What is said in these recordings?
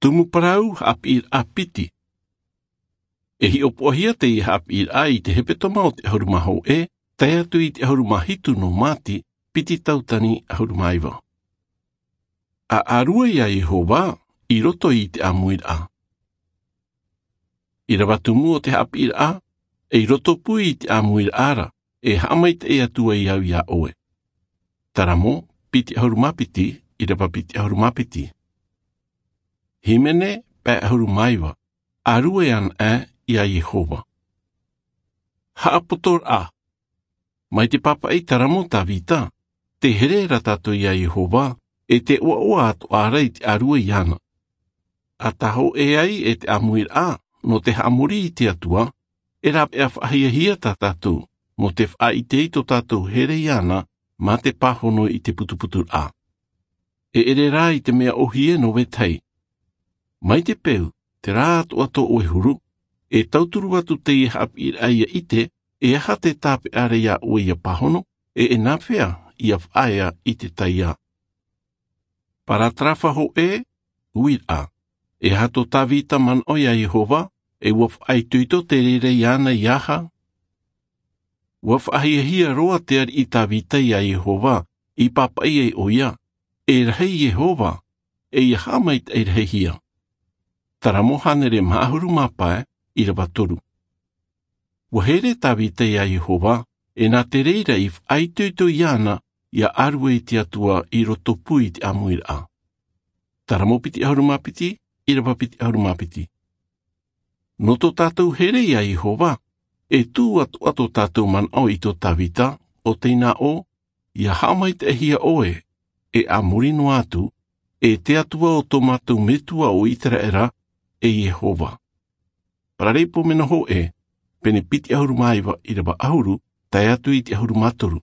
tumu parau hapir apiti. E hi opohia te I hapir ai te hepetoma o te ahurumaho tai atu I te ahurumahitu no mati piti tautani ahurumaiwa. A arua ia Yehova I roto I te amuir a. I rawatumu o te hapir a, e roto pui I te amuir ara, e hamait e atua I au ia oe. Taramo, piti ahurumapiti, I rawapiti ahurumapiti. Himene pe ahurumaiwa, arua an ia Yehova. Haapotor a. Mai te papa I taramo ta vita, te herera tato ia Yehova, e te ua atu arai te arua iana. A taho e ai e te amuir a, no te hamuri I te atua, e rap e awhahiahia ta tatou, mo te whai te ito tatou here iana, ma te pahono I te putuputur a. E ere rā I te mea ohie no wetei. Mai te peu, te rā atu ato oe huru, e tauturu atu te I hapir aia ite, e aha te tape are ia oe ia pahono, e nawhea I a whaia I te taia. Paratrafa ho uir a. E hato tavita man oia Yehova, e waf ai tuito te rere iana iaha. Waf ahiahia roa te ar I tavita ia Yehova, I papai e oia, e rahei Yehova, e iahamait e rahehia. Taramohanere mahuru mapae, I rawatoru. Wahere tavita ia Yehova, e na te reira if ai tuito iana, ia arue te atua I roto pui te amuir a. Taramopiti ahurumapiti, I rawapiti ahurumapiti. Noto tātou here ia Yehova, e tū atu tātou man o I tō tawita, o teina o, ia hamai te hia oe, e amuri no atu, e te atua o tō mātou metua o itera era, e Yehova. Parareipo mena ho pene piti ahurumaiwa I rawa ahuru, tai atu I te ahurumatoru.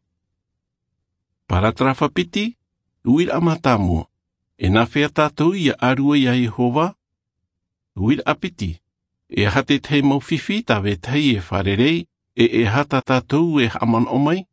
Paratrafa piti, uira amatamua, e nawhea tātou ia arua ia Yehova. Uira apiti, e hate te mau whiwhi tawe tei e wharerei, e hata tātou e haman omai.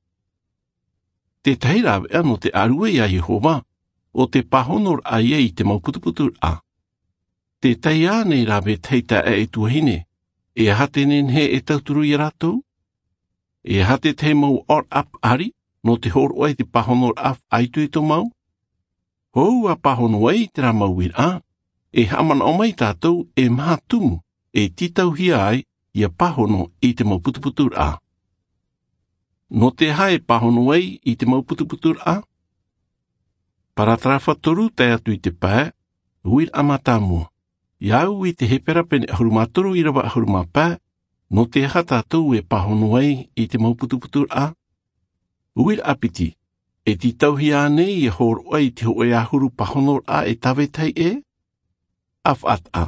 Te teirawe ano te arua ia Yehova, o te pahonor a ia I te mau putuputur a. Te tei ane rawe teita e tuahine, e hate nenhe e tauturu I ratou. E hate te mau or ap ari, no te hor oai te pahonor af aitu I to mau. Hou a pahono ai te ramauir a, e haman omai tātou e maha tumu, e titau hia ai, ia pahono I te mau putuputur a. No te hae pahono ai I te mau putuputur a. Paratrafa toru te atu I te pā, uir amatamua. Iau I te hepera pene ahurumatoru I rawa ahurumapā, no te aha tātou e pahono ai I te mau putuputur a. Uir apiti, e titau hia nei e hor oai te hoe ahuru pahonor a e tawetei e? Af at a.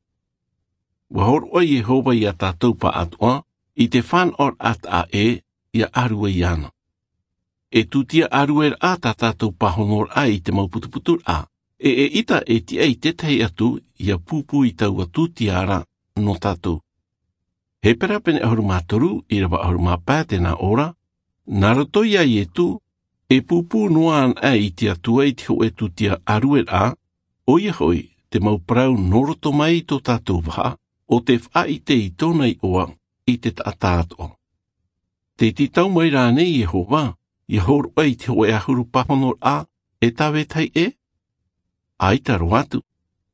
Wahor oai Yehova I a tātou pa atua, I te whan or at a ia arua iana. E tutia aruer a tātou pahonor a I te mauputuputur a, e ita e ti ei te tei atu ia pupu I taua tutiara no tātou. He pera pene ahurumatoru I rawa ahurumapā tēnā ora, naroto ia I tu, e pupu noan I te atua I te hoe tutia aruer a, oia hoi te mauprau noroto mai to tātou waha, o te whai te I tōna I oa I te tātātoa. Te titau mai rānei Yehova, ia hor ai te hoe ahuru pahonor a, e tawe tai e? Ai taro atu.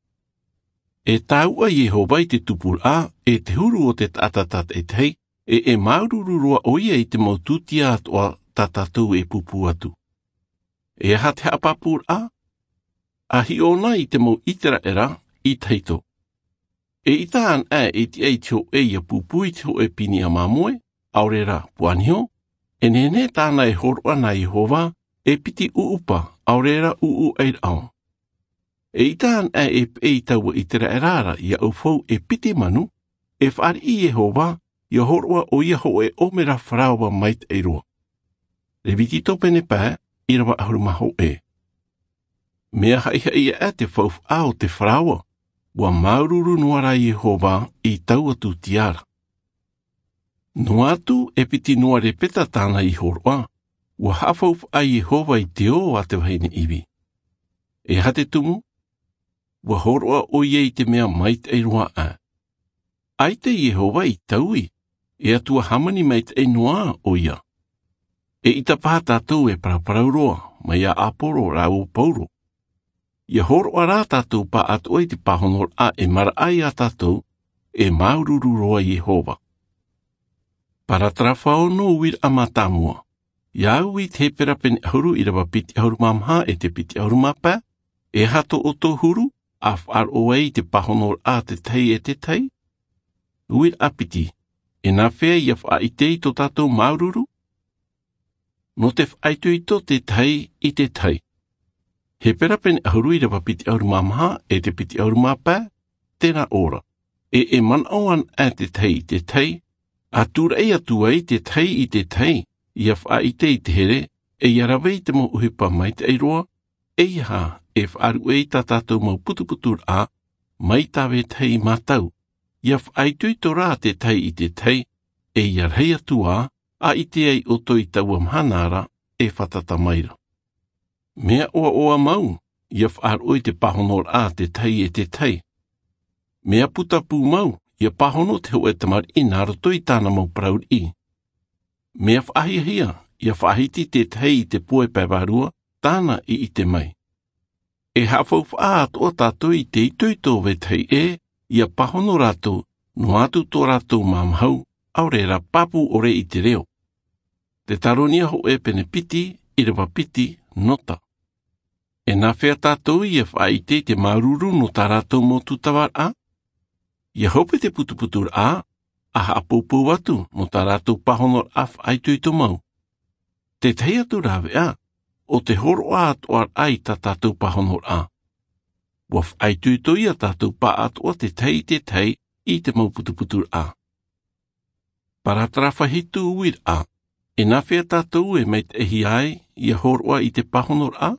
E taua Yehova I te tupur a, e te huru o te tātatat e tei, e maurururua oia I te maututia atoa tātatou e pupu atu. E aha te hapapur a? Ahi ona I te mau itera era, I teito. E itaan e ti ei tio e ia pupu I te hoe pini a mamoe, aurera puanio, e nene tāna e horoa na Yehova, e piti uupa, aurera uu eirao. E itaan e taua itera erara ia ufou e piti manu, e whaari I Yehova, ia horoa o ia ho e omera wharawa mait eiroa. Revitito pene pā, I rawa ahurumaho e. Mea haiha ia te whauf ao te wharawa, wa maururu nuara Yehova I taua tu tiara. No atu e piti noa repeta tāna I horoa, wa hafauf a Yehova I te o a te wahine iwi. E hate tumu? wa horoa o ye te mea mait e roa a. Ai te Yehova I taui, e atua hamani mait e noa o ia. E ita paha tātou e paraparauroa, mai a aporo rau pauro. Ia horoa rā tātou pa atua I te pahonor a e mara ai a tātou, e maururu roa Yehova. Para trafao no uir amatamua. Ia ui te pera pene ahuru I rawa piti ahuru mamha e te piti ahuru mapa, e hato o tō huru, af ar oa I te pahonor a te tei e te tei. Uir apiti, e nā whea I a I te I tō tātou maururu. No te whaitu I tō te tei I te tei. He pera pene ahuru I rawa piti ahuru mamha e te piti ahuru mapa, tēnā ora. E manauan a te tei I te tei, a tūra e atua I te tei I te tei, ia wha I te here, e iarawe I te mo uhipa mai te eiroa, e iha e whaaru e ta tātou mau putuputur a, mai tawe tei mātau, ia wha I tui tō rā te tei I te tei, e iarhei atua, a I te ei o toi taua mhanara, e whatata maira. Mea oa mau, ia whaaru I te pahonor a te tei e te tei. Mea putapu mau, ia pahono te ho e tamar I nāra toi tāna mau praur I. Mea whaahihia, ia whaahiti te tei I te poe pēwarua, tāna I te mai. E hawhau wha atoa tātou I te itui tō we tei e, ia pahono rātou, no atu tō rātou mamhau, aurera papu ore I te reo. Te taronia ho e pene piti, I rewa piti, nota. E nā whea tātou ia whaite te maruru no tā rātou mō tūtawar a. Ia hope te putuputur a, aha apopou atu no tā rātou pahonor af aitu I tō mau. Te tei atu rawe a, o te horo a atoar ai tā tātou pahonor a. Waf aitu I tō ia tātou pa atoa te tei I te mau putuputur a. Paratrafa hitu uir a, e nā whea tātou e meit ehi ai, ia horoa I te pahonor a.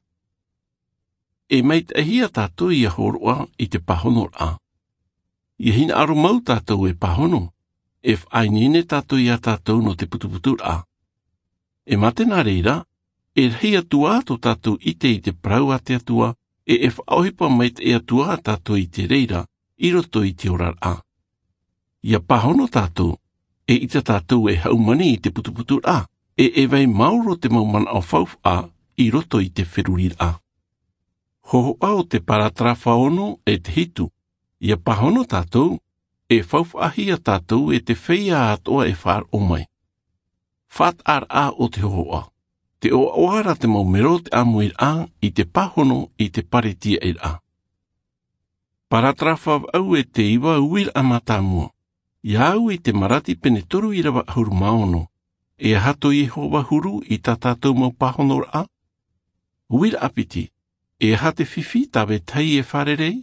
E meit ehi a tātou ia horoa I te pahonor a. Ia hina aro mau tātou e pahono, e whainine tātou ia tātou no te putuputur a. E mate nā reira, e rei atua ato tātou I te prau a te atua, e whaohipa meit e atua tātou I te reira, I roto I te orar a. Ia pahono tātou, e ita tātou e haumani I te putuputur a, e vei mauro te mauman au whauf a, I roto I te whirurir a. Hoho au te paratrafa ono e te hitu, ia pahono tātou, e whauwhahia tātou e te wheia atoa e whaar o mai. What ar a o te hoa. Te o oara te maumero te amuir a I te pahono I te paretia ir a. Paratrafa au e te iwa uir amatamua. Ia au I te marati pene toru I rawa huru maono. E hato Yehova huru I tā tātou mau pahonor a. Uir apiti. E hate whiwhi tawe tei e wharerei.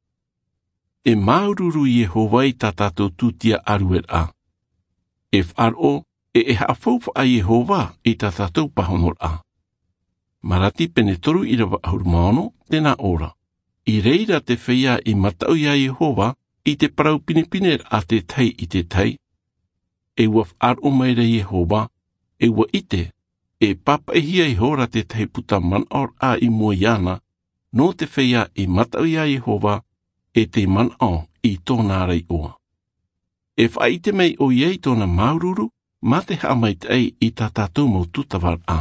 E maururu Yehova I tā tātou tūtia aruer a. E wharo, e hawhauwha a Yehova I tā tātou pahonor a. Marati pene toru I rawa ahurmaono, tēnā ora. I reira te whea I matau ia Yehova, I te parau pinipiner a te tei I te tei. E ua wharo meira Yehova, e ua ite, e papa e hia I hora te tei puta manor a I mua iana, no te whea I matau ia Yehova, e te manao I tōna rei oa. E whaite mei o iei tōna maururu, ma te hamait ei I tā tātou mau tūtawar a.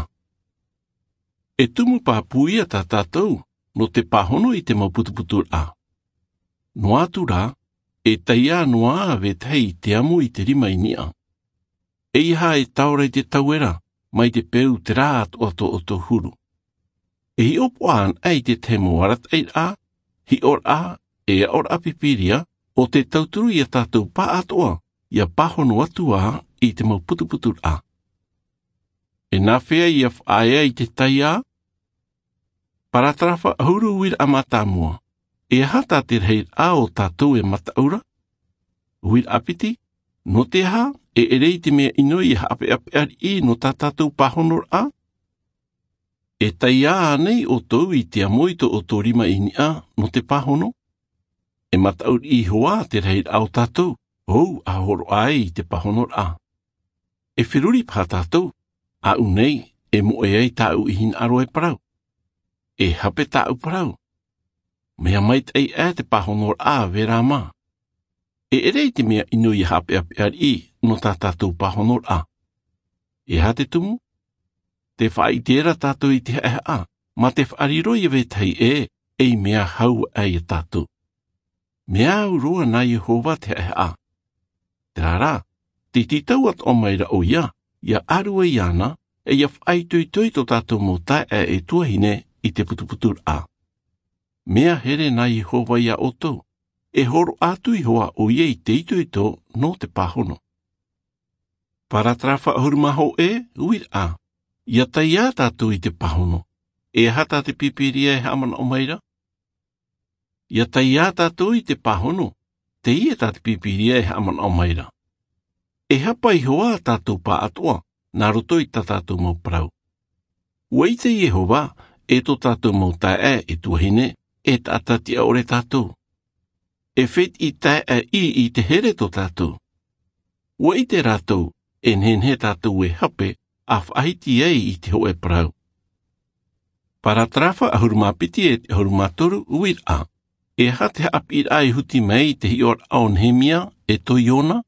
E tumu pāpuia tā tātou, no te pahono I te mau putuputur a. No atu rā, e taia noa ave tei te amu I te rima inia. E iha e taurei te tauera, mai te peu te rā ato o tō huru. E hi opoan ei te te moarat ei a, hi or a, e or apipiria, o te tauturu I a tātou pa atoa, ia pahono atua I te mau putuputur a. E nā whea ia whaea I te taia, paratrafa ahuru uir amatamua, e hata te rei a o tātou e mataura. Uir apiti, no te ha, e rei te mea inoi e hape ar I no tā tātou pahonor a. E taia anei o tau I te amoito o tō rima inia no te pahono. E mataur I hoa te rei au tātou, ou a horo ai I te pahonor a. E whiruri pā tātou, a unei e mo e ei tāu I hin aro e parau. E hape tāu parau. Mea mait ei te pahonor a vera ma. Rei te mea inu I hape I no tātou pahonor a. Ha te tumu? Te whaitera tātou I te a, ma te whaariro I vetai ei mea hau ai tātou. Mea au roa na Yehova te a. Te rara, te titau at o maira o ia arua I ana, ia whaitoi to tātou mo tae tuahine I te putuputur a. Mea here na Yehova ia otou, horo atu I hoa o ia I te ito no te pahono. Paratrafa ahurmaho uir a, ia taia tātou I te pahono, hata te pipiria haman o maira. Ia taia tātou I te pahono, te ia tā te pipiria haman o maira. Hapa I hoa tātou pa atua, nā roto I tātou mau prau. Ua I te Yehova, to tātou mau tae tuahine, tātatia ore tātou. Whet I tae I te here to tātou. Ua I te rātou, he tātou hape, ahiti I te hoe prau. Paratrafa ahurumapiti te ahurumatoru uir a. Hate api ai huti mei te hior aonhemia to Iona.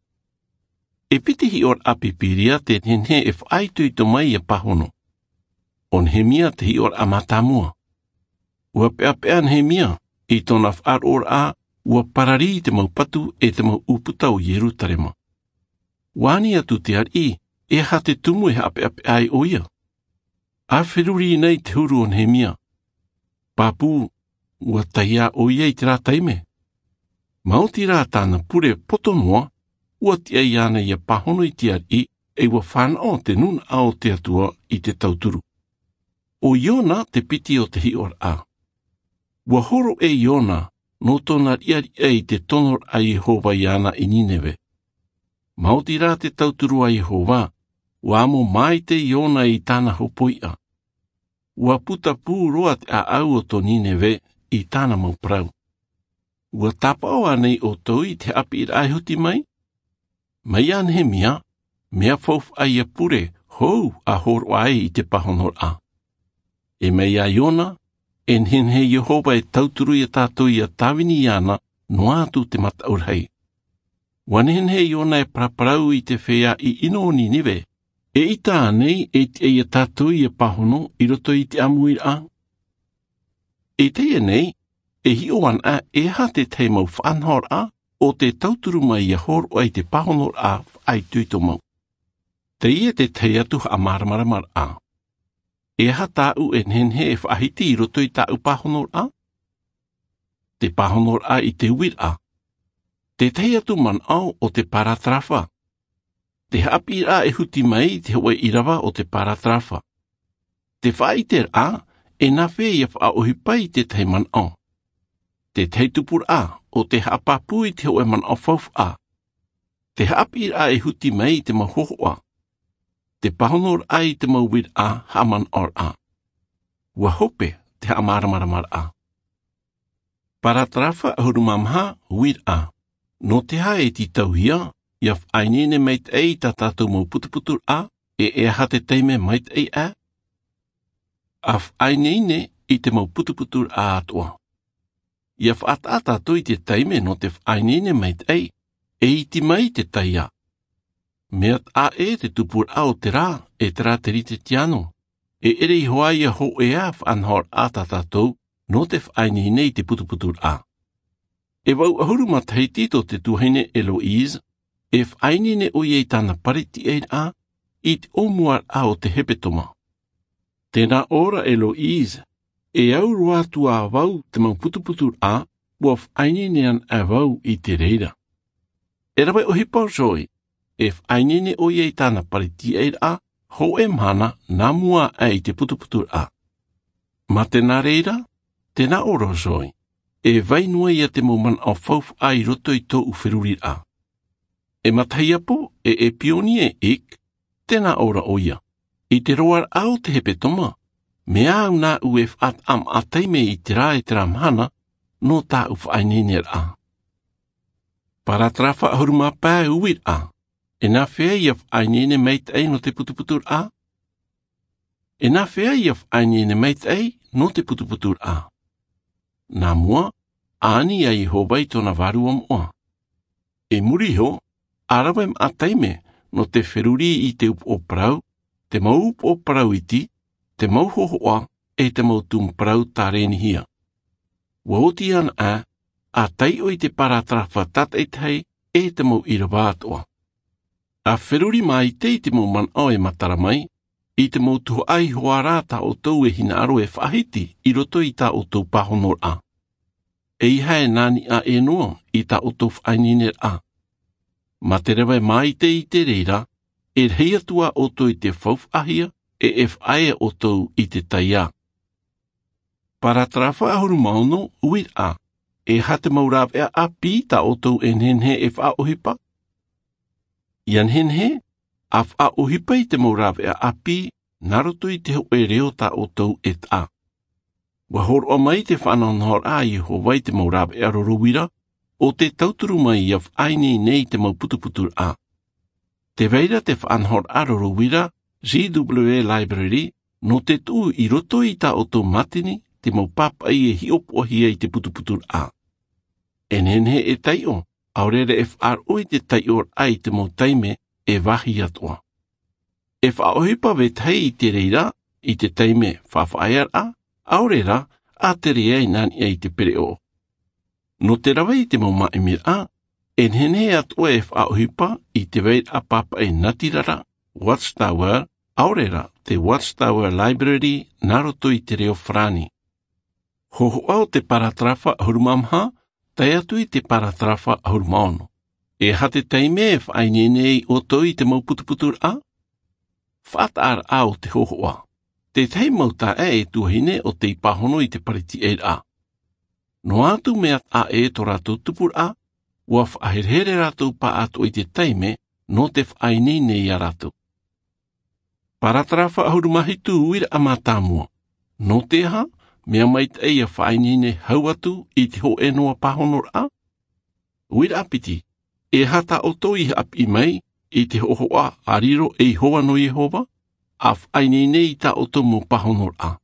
Piti hior api piria te henhe whaitui to mai pahono. Onhemia te hior amatamua. Ua peapean hemia, I tona whaar a, ua parari te mau patu te mau uputa o Yerutarema. Wani atu te ari, hate tumu ape ai o ia. A whiruri nei te huru onhemia. Papu, ua taia o ia I te rā taime. Mauti rā tāna pure potonoa, ua tia iana ia pahono I te ari, ua whanao te nun ao te atua I te tauturu. O Iona te piti o te hior a. Ua horo Iona, no tona I te tonor a Yehova iana I Nineve. Mauti rā te tauturu a Yehova, ua amo mai te Iona I tāna hopoia. Ua puta pū roa te a au o to Nineve I tāna mau prau. Ua tapao anei o toi te api I huti mai? Mai anhemia, mea fof ai a pure, hou a horo ai I te pahonor a. Mei a Iona, henhe Yehova tauturu I tātou I a tawini iana, no atu te mataurhei. Wanhenhe Iona praparau I te whea I ino Ninive, I tā nei te ia tātou I a pahono I roto I te amuir a. Te nei, hioan a ha te te mau whanhor a, o te tauturu mai a horo ai te pahonor a ai tuito mau. Te ia te atu a maramaramar a. Ha tāu henhe whahiti I roto I tāu pahonor a? Te pahonor a I te uir a. Te atu man au o te paratrafa. Te hapi a huti mai te hoe irawa o te paratrafa. Te whaiter a, na whea whaohipai te te man au. Te teitupur a, o te hapapui te hoe man au fauf a. Te hapi a huti mai te mahoho a. Te pahonor ai te mauwir a haman or a. Ua hope te amaramaramar a. Paratrafa ahurumamha wir a. No te hae ti tauhia, ia whainene meit ei ta tātou mau putuputur a, ha te teime meit ei a. A whainene I te mau putuputur a atua. Ia whaatata toi te teime no te whainene meit ei, ti mai te taia. Meat a te tupur au te rā, te rā te rite tiano. Ere I hoa ia ho a whanhor a tātou, no te whainene I te putuputur a. Wau ahuru matai tito te tuhene Eloise, whainene o iei tāna pariti a, I te omuar a o te hepetoma. Tēnā ora Eloise, au roa tua wau te mau putuputur a, ua whainene an a wau I te reira. Rawe o hipau soi, whainene o iei tāna pariti a, ho mana nā mua I te putuputur a. Ma tēnā reira, tēnā ora soi. Vainua ia te mauman au fauf ai roto I tō uwhirurir a. Matai apo, pioni ik, tēnā ora o ia. I te roar au te hepetoma, me au nā uef at am ataime I te rā mahana, no tā uwhainenir a. Paratrafa ahuruma pā uir a. Nā whea ia whainene meit ei no te putuputur a. Nā whea ia whainene meit ei no te putuputur a. nā mua, ani a Jehova I tona waru moa. E muriho, arawem a taime, no te wheruri I te up o prau, te mau up o prau iti, te mau hohoa, e te mau tum prau tā reni hia. Waoti an a tai o I te paratrafa tat e tei, e te mau irawa atoa. A wheruri mai te mau man o e matara mai, I te mau tuho ai hoa rāta o tau e hina aro e whahiti, I roto I ta o tau pahonor a. E iha e nani a e noa, I ta o tau whainine a. Ma te rewa mai te I te reira, e rei atua o tau I te whauf ahia, e whae o tau I te taia. Paratrafa ahuru mauno, uir a, e hate maurab e a pita o tau en henhe e wha ohipa. Ian henhe, a wha ohipa I te maurab e a pi, naroto I te ho e reo ta o tau et a. Wahor o mai te whanonhor a Jehova I te maurab e aroruwira, o te tauturu mai I aini nei te mauputuputur a. Te veira te whanonhor aroruwira, ZWE Library, no te tu I roto I ta o tau matini, te maupapa I e hiop o hia I te putuputur a. Enhenhe e taio, aurere e whaaro I te taior ai te mautaime e wahi atua. E whaohipa we tei I te reira, I te taime whawhaiar a, aurera a te rea I nani ai te pereo. No te rawa I te mauma emir a, enhenhe atua e whaohipa I te weit a papa e natirara, Watchtower, aurera te Watchtower Library, naroto I te reo frani. Hoho au te paratrafa hurumamha, tai atu I te paratrafa hurumaono. E hate taime e whainenei o toi te mauputuputur a? Whaataar au te hohoa. Te tei mauta e tuahine o te ipahono I te pariti e a. No atu mea a e to rātou tupur a, ua whaherhere rātou pa atu I te taime no te whainenei a rātou. Paratrafa hurumahi tu uira a mātāmua. No te ha, mea mait ei a whainene hau atu I te ho enoa pahonor a? Uira apiti, e hata o toi api mai I te hohoa ariro e hoa no Jehova, a whainene I ta o tomu pahonor a.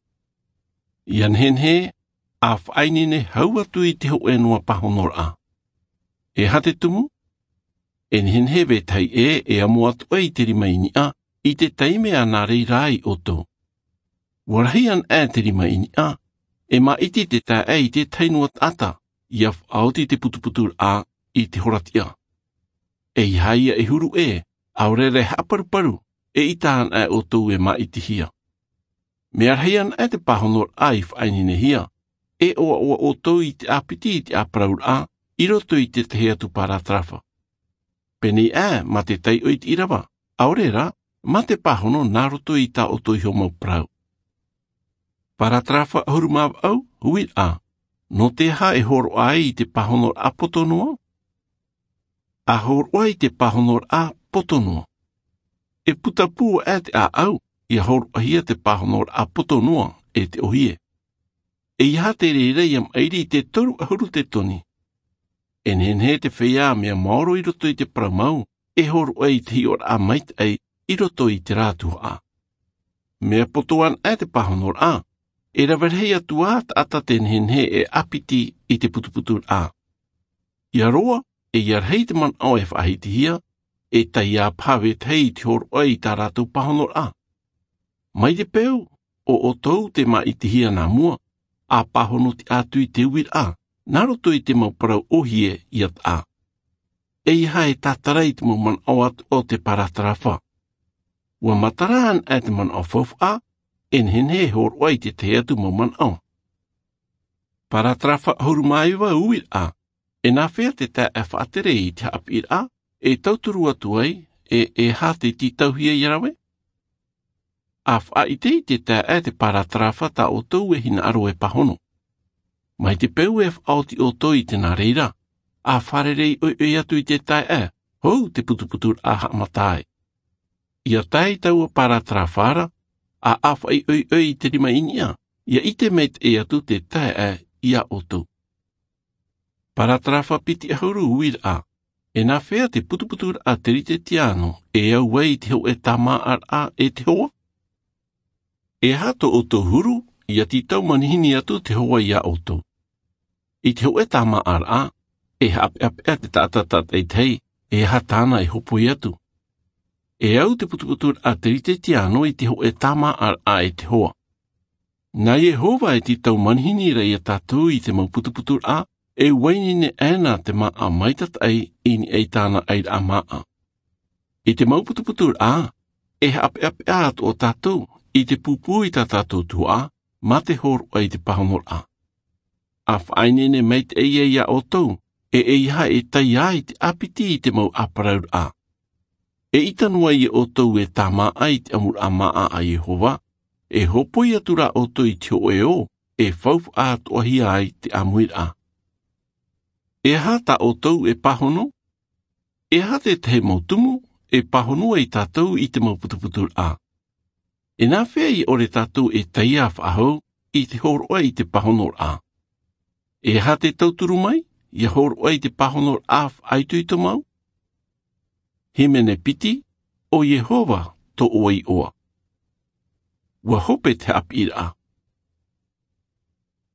Ian henhe, a whainene hau atu I te ho enoa pahonor a. E hate tumu? En henhe ve tai e amu atu ei te rimaini a, I te taime a nā rei rai o tō. Warahian e te rimaini a, e ma iti te tā e I te tainuat ata, I a whaoti te putuputur a I te horatia. E ihaia e huru e, aurere haparuparu, e itaan e o tō e ma iti hia. Me arheian e te pahonor a I whainine hia, e oa o tō I te apiti I te aparaur a, I roto I te te heatu paratrafa. Peni e ma te tai o I te irawa, aurera, ma te pahono nā roto I ta o tō I mau prau. Paratrafa hurumav au, hui a, no te ha e horo ai I te pahonor a potonua? A horo ai te pahonor a potonua. E putapu e te a au, I horo ahia te pahonor a potonua e te ohie. E iha te reirei am airi te toru ahuru te toni. E nenhe te whea mea maoro I roto I te praumau, e horo ai te hior a mait ai I roto I te rātua a. Mea potoan e te pahonor a, e rawarhei atua ata ten henhe e apiti I te putuputur a. Ia roa, e iarhei te man au e whahiti hia, e tai a pawe tei te hor oi tā rātou pahonor a. Mai te peu, o tau te ma I te hia nā mua, a pahono te atu I te uir a, naroto I te mauparau ohie I at a. E iha e tātarai te mau man au atu o te paratrafa. Ua mataraan e te man au fof a, en henhe hor oi te atu mau man au. Paratrafa hurumaiwa uir a, e nā whea te tā e whaatere I te apir a, e tauturu atu ai, e hate ti tauhia I rawe. A whaite I te tā e te paratrafa ta o tau e hina aro e pahono. Mai te peu e whaoti o toi te nā reira, a wharerei oi atu I te tā e, hou te putuputur a hamatai. Ia tai tau a paratrafara, a awhai oi te rima inia, ia ite met e atu te tā e ia o tau. Paratrafa piti ahuru uir a, e nā whea te putuputur a te rite tiano, e au wei te ho e tama ar a e te hoa. E hato o tō huru, ia ti tau manihini atu te hoa ia o tō. I te hoe tā maara, e hape te tātatat e tei, e hatana e hopo i atu. E au te putuputur a te rite ti ano i te hoe tā maara e te hoa. Nā Yehova e ti tau manhini rei a tātou i te mau putuputur a, e wainine ena te maa maitat ai ini e tāna ai a maa. I te mau putuputur a, e hape atu o tātou, i te pupu i tā tātou tua, ma te horo ai te pahonor a. A whainene meit e ia o tau, e iha e tai ai te apiti i te mau aparaur a. E itanua i o tau e tā maa ai te amur a maa a Yehova, e hopoi atura o tau i te oe o, e whaup a toahi ai te amuir a. E hata o tau e pahono, e hate te he mautumu, e pahono e tātou i te mau putuputur a. E nā whea i ore tātou e taia whahau i te horoa i te pahonor a. E hate tauturu mai, i horoa i te pahonor a whaitu i to mau. Himene piti, o Yehova to oi oa. Ua hope te apira a.